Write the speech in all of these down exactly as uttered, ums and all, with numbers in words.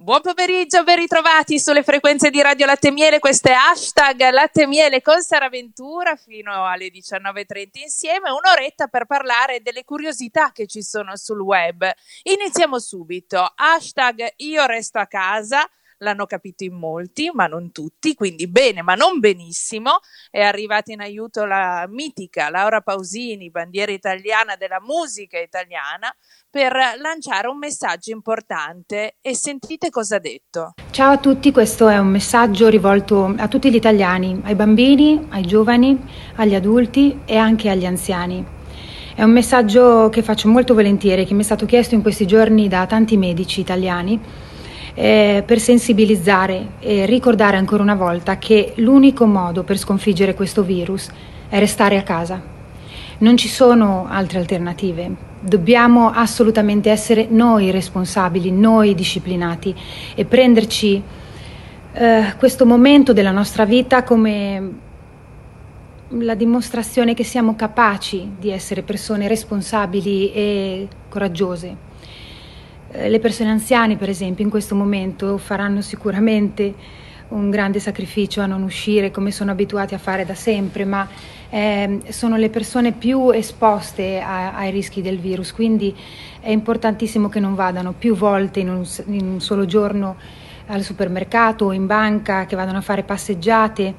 Buon pomeriggio, ben ritrovati sulle frequenze di Radio Latte Miele. Questo è hashtag Latte Miele con Sara Ventura fino alle diciannove e trenta insieme, un'oretta per parlare delle curiosità che ci sono sul web. Iniziamo subito. Hashtag io resto a casa. L'hanno capito in molti, ma non tutti, quindi bene, ma non benissimo. È arrivata in aiuto la mitica Laura Pausini, bandiera italiana della musica italiana, per lanciare un messaggio importante. E sentite cosa ha detto. Ciao a tutti, questo è un messaggio rivolto a tutti gli italiani, ai bambini, ai giovani, agli adulti e anche agli anziani. È un messaggio che faccio molto volentieri, che mi è stato chiesto in questi giorni da tanti medici italiani, Eh, per sensibilizzare e ricordare ancora una volta che l'unico modo per sconfiggere questo virus è restare a casa. Non ci sono altre alternative. Dobbiamo assolutamente essere noi responsabili, noi disciplinati e prenderci eh, questo momento della nostra vita come la dimostrazione che siamo capaci di essere persone responsabili e coraggiose. Le persone anziane, per esempio, in questo momento faranno sicuramente un grande sacrificio a non uscire come sono abituati a fare da sempre, ma eh, sono le persone più esposte a, ai rischi del virus, quindi è importantissimo che non vadano più volte in un, in un solo giorno al supermercato o in banca, che vadano a fare passeggiate.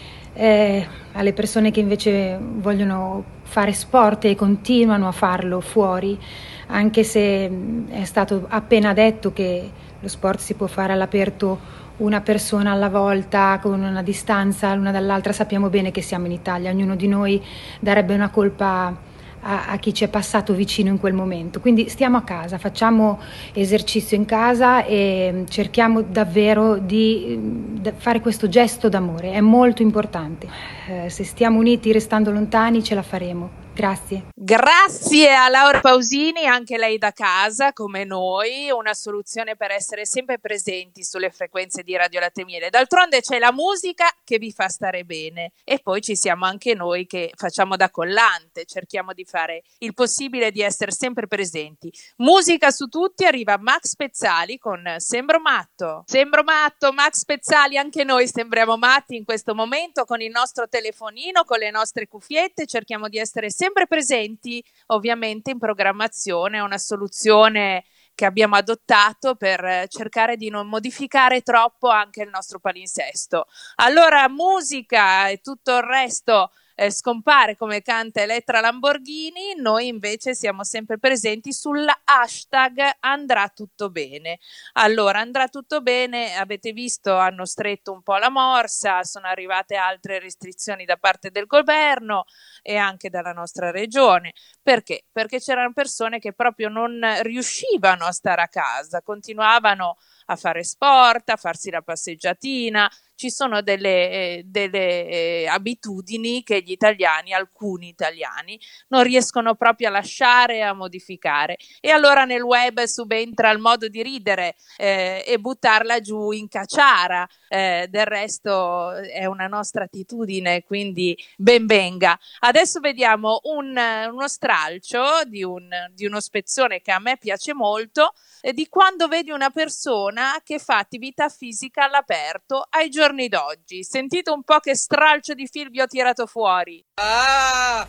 Eh, alle persone che invece vogliono fare sport e continuano a farlo fuori, anche se è stato appena detto che lo sport si può fare all'aperto una persona alla volta con una distanza l'una dall'altra. Sappiamo bene che siamo in Italia, ognuno di noi darebbe una colpa a, a chi ci è passato vicino in quel momento, quindi stiamo a casa, facciamo esercizio in casa e cerchiamo davvero di, di fare questo gesto d'amore, è molto importante. Eh, se stiamo uniti restando lontani ce la faremo. Grazie. Grazie a Laura Pausini, anche lei da casa come noi, una soluzione per essere sempre presenti sulle frequenze di Radio Latte Miele. D'altronde c'è la musica che vi fa stare bene e poi ci siamo anche noi che facciamo da collante, cerchiamo di fare il possibile di essere sempre presenti. Musica su tutti, arriva Max Pezzali con Sembro matto. Sembro matto, Max Pezzali, anche noi sembriamo matti in questo momento con il nostro telefonino, con le nostre cuffiette, cerchiamo di essere sempre sempre presenti, ovviamente in programmazione, è una soluzione che abbiamo adottato per cercare di non modificare troppo anche il nostro palinsesto. Allora, musica e tutto il resto eh, scompare come canta Elettra Lamborghini, noi invece siamo sempre presenti sulla hashtag andrà tutto bene. Allora, andrà tutto bene, avete visto, hanno stretto un po' la morsa, sono arrivate altre restrizioni da parte del governo e anche dalla nostra regione. Perché? Perché c'erano persone che proprio non riuscivano a stare a casa, continuavano a fare sport, a farsi la passeggiatina. Ci sono delle, eh, delle eh, abitudini che gli italiani, alcuni italiani, non riescono proprio a lasciare, a modificare. E allora nel web subentra il modo di ridere eh, e buttarla giù in caciara. Eh, del resto è una nostra attitudine, quindi ben venga. Adesso vediamo un, uno stralcio di, un, di uno spezzone che a me piace molto, eh, di quando vedi una persona che fa attività fisica all'aperto ai giorni d'oggi. Sentite un po' che stralcio di film vi ho tirato fuori. Ah,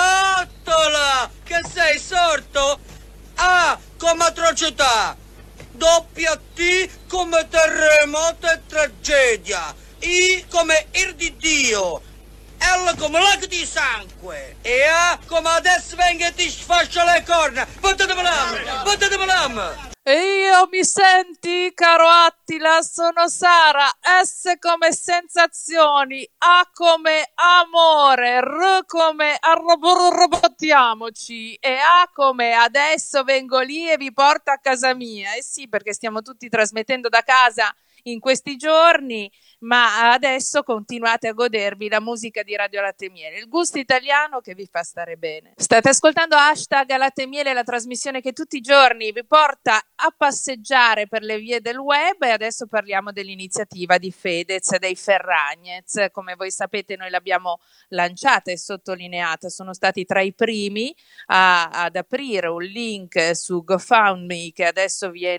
Attola, che sei sorto? A come atrocità, doppia T come terremoto e tragedia, I come ir di Dio, L come lago di sangue e A come adesso venga e ti sfascia le corna. Vattene l'am, vattene l'am. E io mi senti, caro Attila, sono Sara, S come sensazioni, A come amore, R come arrobottiamoci e A come adesso vengo lì e vi porto a casa mia. E sì, perché stiamo tutti trasmettendo da casa in questi giorni, ma adesso continuate a godervi la musica di Radio Latte Miele, il gusto italiano che vi fa stare bene. State ascoltando hashtag Latte Miele, la trasmissione che tutti i giorni vi porta a passeggiare per le vie del web, e adesso parliamo dell'iniziativa di Fedez dei Ferragnez. Come voi sapete noi l'abbiamo lanciata e sottolineata, sono stati tra i primi a, ad aprire un link su GoFundMe che adesso viene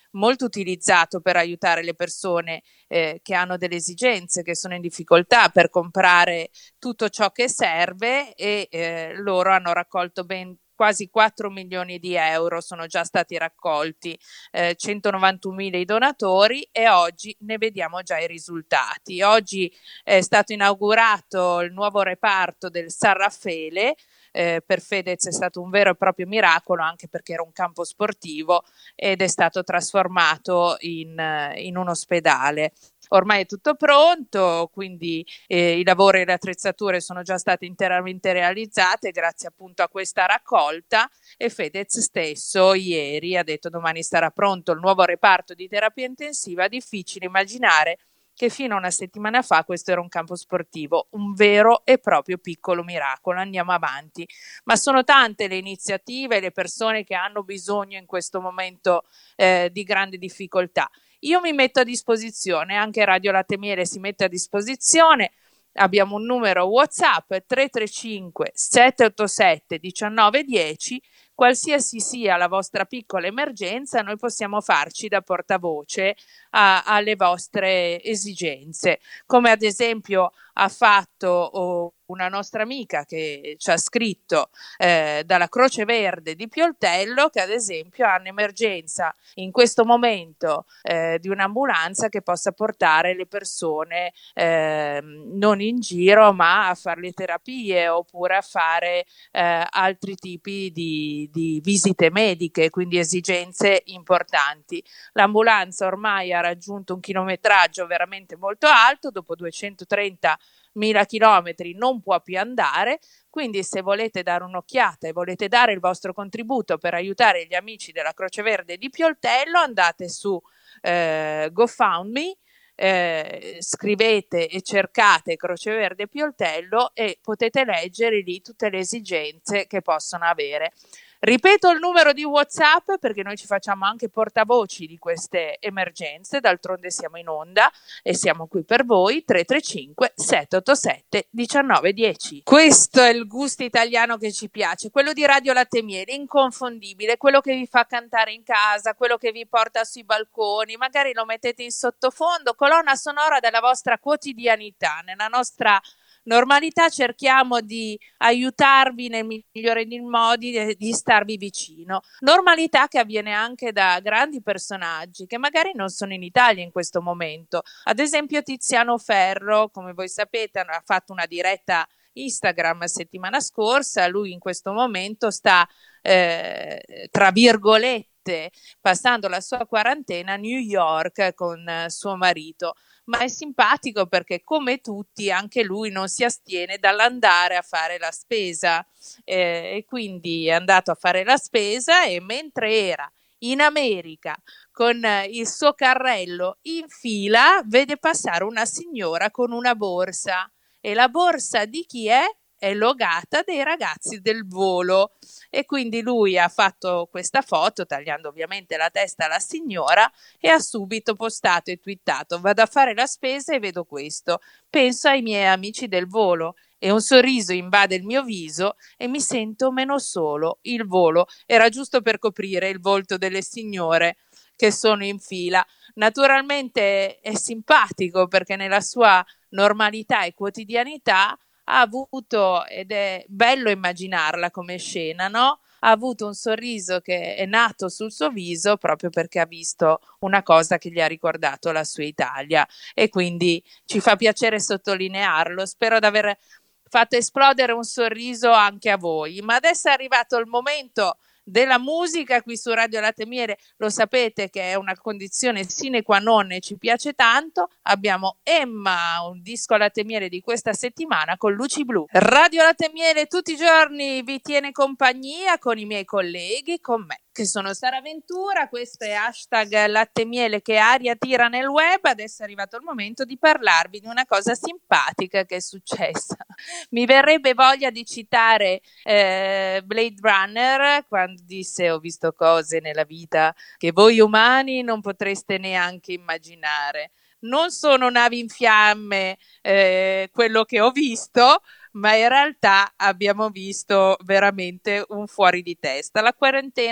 molto utilizzato per aiutare le persone eh, che hanno delle esigenze, che sono in difficoltà per comprare tutto ciò che serve, e eh, loro hanno raccolto ben quasi quattro milioni di euro, sono già stati raccolti, eh, centonovantunomila i donatori, e oggi ne vediamo già i risultati. Oggi è stato inaugurato il nuovo reparto del San Raffaele. Eh, per Fedez è stato un vero e proprio miracolo, anche perché era un campo sportivo ed è stato trasformato in, in un ospedale. Ormai è tutto pronto, quindi eh, i lavori e le attrezzature sono già state interamente realizzate grazie appunto a questa raccolta, e Fedez stesso ieri ha detto domani sarà pronto il nuovo reparto di terapia intensiva. Difficile immaginare che fino a una settimana fa questo era un campo sportivo, un vero e proprio piccolo miracolo. Andiamo avanti, ma sono tante le iniziative e le persone che hanno bisogno in questo momento eh, di grande difficoltà. Io mi metto a disposizione, anche Radio Latte e Miele si mette a disposizione. Abbiamo un numero WhatsApp tre tre cinque sette otto sette uno nove uno zero. Qualsiasi sia la vostra piccola emergenza, noi possiamo farci da portavoce a, alle vostre esigenze, come ad esempio ha fatto oh, una nostra amica che ci ha scritto eh, dalla Croce Verde di Pioltello, che ad esempio ha un'emergenza in questo momento eh, di un'ambulanza che possa portare le persone eh, non in giro ma a fare le terapie, oppure a fare eh, altri tipi di, di visite mediche, quindi esigenze importanti. L'ambulanza ormai ha raggiunto un chilometraggio veramente molto alto, dopo duecentotrentamila chilometri non può più andare, quindi se volete dare un'occhiata e volete dare il vostro contributo per aiutare gli amici della Croce Verde di Pioltello, andate su eh, GoFundMe, eh, scrivete e cercate Croce Verde Pioltello e potete leggere lì tutte le esigenze che possono avere. Ripeto il numero di WhatsApp perché noi ci facciamo anche portavoci di queste emergenze, d'altronde siamo in onda e siamo qui per voi. Tre tre cinque sette otto sette uno nove uno zero. Questo è il gusto italiano che ci piace, quello di Radio Latte e Miele, inconfondibile, quello che vi fa cantare in casa, quello che vi porta sui balconi, magari lo mettete in sottofondo, colonna sonora della vostra quotidianità. Nella nostra normalità cerchiamo di aiutarvi nel migliore dei modi, di starvi vicino. Normalità che avviene anche da grandi personaggi che magari non sono in Italia in questo momento. Ad esempio Tiziano Ferro, come voi sapete, ha fatto una diretta Instagram settimana scorsa. Lui in questo momento sta eh, tra virgolette passando la sua quarantena a New York con eh, suo marito. Ma è simpatico perché, come tutti, anche lui non si astiene dall'andare a fare la spesa, eh, e quindi è andato a fare la spesa, e mentre era in America con eh, il suo carrello in fila vede passare una signora con una borsa, e la borsa di chi è? È logata dei ragazzi del volo, e quindi lui ha fatto questa foto tagliando ovviamente la testa alla signora e ha subito postato e twittato: vado a fare la spesa e vedo questo, penso ai miei amici del volo e un sorriso invade il mio viso e mi sento meno solo. Il volo era giusto per coprire il volto delle signore che sono in fila. Naturalmente è simpatico perché nella sua normalità e quotidianità ha avuto, ed è bello immaginarla come scena, no? Ha avuto un sorriso che è nato sul suo viso proprio perché ha visto una cosa che gli ha ricordato la sua Italia, e quindi ci fa piacere sottolinearlo. Spero di aver fatto esplodere un sorriso anche a voi. Ma adesso è arrivato il momento della musica qui su Radio Latte e Miele. Lo sapete che è una condizione sine qua non e ci piace tanto. Abbiamo Emma, un disco Latte e Miele di questa settimana con Luci Blu. Radio Latte e Miele tutti i giorni vi tiene compagnia con i miei colleghi, con me che sono Sara Ventura. Questo è hashtag Latte e Miele che aria tira nel web. Adesso è arrivato il momento di parlarvi di una cosa simpatica che è successa. Mi verrebbe voglia di citare eh, Blade Runner quando disse: ho visto cose nella vita che voi umani non potreste neanche immaginare. Non sono navi in fiamme eh, quello che ho visto, ma in realtà abbiamo visto veramente un fuori di testa. La quarantena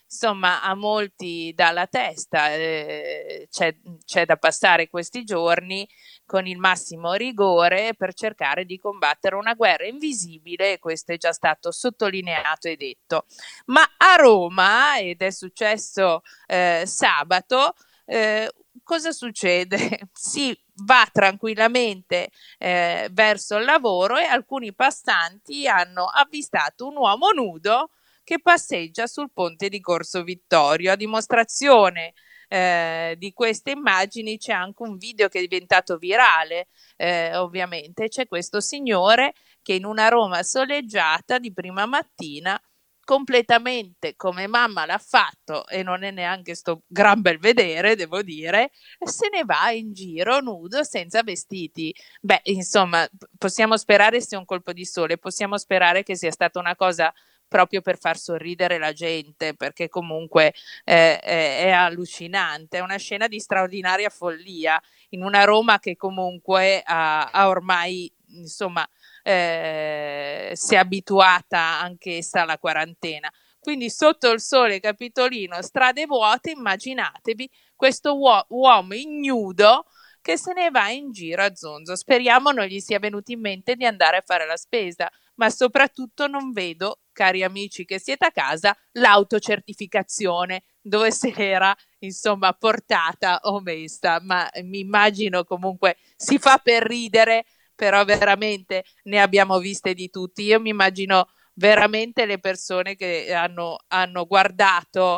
insomma a molti dà la testa, eh, c'è, c'è da passare questi giorni con il massimo rigore per cercare di combattere una guerra invisibile, questo è già stato sottolineato e detto. Ma a Roma, ed è successo eh, sabato, eh, cosa succede? Si va tranquillamente eh, verso il lavoro e alcuni passanti hanno avvistato un uomo nudo che passeggia sul ponte di Corso Vittorio. A dimostrazione eh, di queste immagini c'è anche un video che è diventato virale, eh, ovviamente c'è questo signore che in una Roma soleggiata di prima mattina, completamente come mamma l'ha fatto, e non è neanche sto gran bel vedere, devo dire, se ne va in giro nudo senza vestiti. Beh, insomma, possiamo sperare sia un colpo di sole, possiamo sperare che sia stata una cosa proprio per far sorridere la gente, perché comunque eh, è, è allucinante, è una scena di straordinaria follia in una Roma che comunque ha, ha ormai, insomma, eh, si è abituata anch'essa alla quarantena. Quindi sotto il sole capitolino, strade vuote, immaginatevi questo uo- uomo ignudo che se ne va in giro a zonzo. Speriamo non gli sia venuto in mente di andare a fare la spesa, ma soprattutto non vedo, cari amici che siete a casa, l'autocertificazione dove se l'era insomma portata o messa, ma mi immagino comunque si fa per ridere, però veramente ne abbiamo viste di tutti. Io mi immagino veramente le persone che hanno, hanno guardato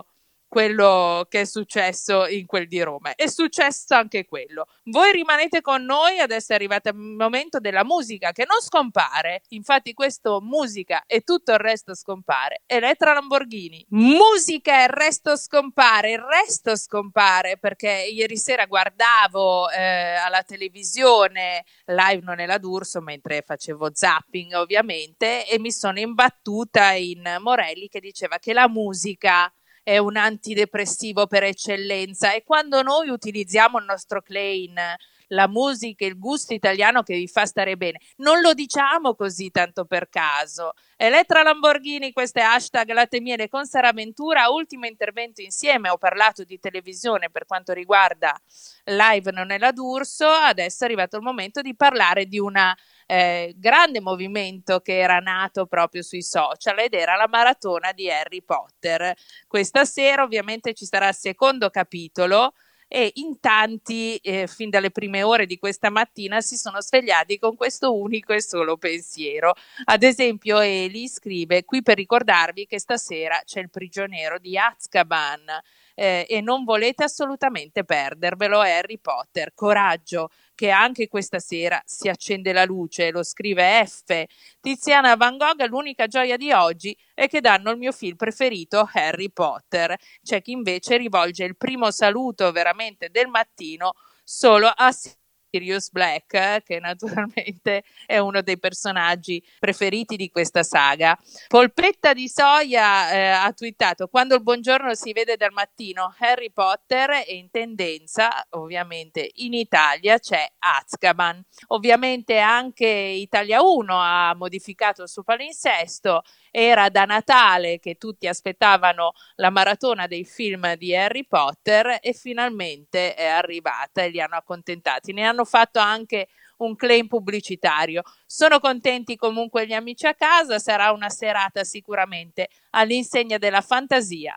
quello che è successo in quel di Roma. È successo anche quello. Voi rimanete con noi, adesso è arrivato il momento della musica che non scompare, infatti questo musica e tutto il resto scompare. Elettra Lamborghini, musica e il resto scompare, il resto scompare perché ieri sera guardavo eh, alla televisione live non è la D'Urso mentre facevo zapping ovviamente e mi sono imbattuta in Morelli che diceva che la musica è un antidepressivo per eccellenza e quando noi utilizziamo il nostro claim, la musica, il gusto italiano che vi fa stare bene, non lo diciamo così tanto per caso. Elettra Lamborghini, questo è hashtag Latte Miele con Sara Ventura, ultimo intervento insieme, ho parlato di televisione per quanto riguarda live non è la D'Urso, adesso è arrivato il momento di parlare di una Eh, grande movimento che era nato proprio sui social ed era la maratona di Harry Potter. Questa sera ovviamente ci sarà il secondo capitolo e in tanti eh, fin dalle prime ore di questa mattina si sono svegliati con questo unico e solo pensiero. Ad esempio Eli scrive qui per ricordarvi che stasera c'è il prigioniero di Azkaban eh, e non volete assolutamente perdervelo, è Harry Potter. Coraggio che anche questa sera si accende la luce, lo scrive F. Tiziana Van Gogh, l'unica gioia di oggi è che danno il mio film preferito, Harry Potter. C'è chi invece rivolge il primo saluto veramente del mattino solo a Sirius Black, che naturalmente è uno dei personaggi preferiti di questa saga. Polpetta di Soia eh, ha twittato: quando il buongiorno si vede dal mattino Harry Potter e in tendenza ovviamente in Italia c'è Azkaban. Ovviamente anche Italia uno ha modificato il suo palinsesto, era da Natale che tutti aspettavano la maratona dei film di Harry Potter e finalmente è arrivata e li hanno accontentati. Ne hanno fatto anche un claim pubblicitario. Sono contenti comunque gli amici a casa, sarà una serata sicuramente all'insegna della fantasia,